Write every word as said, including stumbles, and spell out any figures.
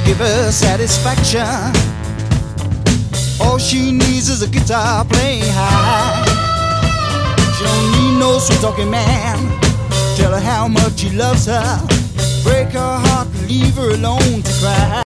give her satisfaction. All she needs is a guitar playing high. She don't need no sweet talking man. Tell her how much he loves her. Break her heart, leave her alone to cry.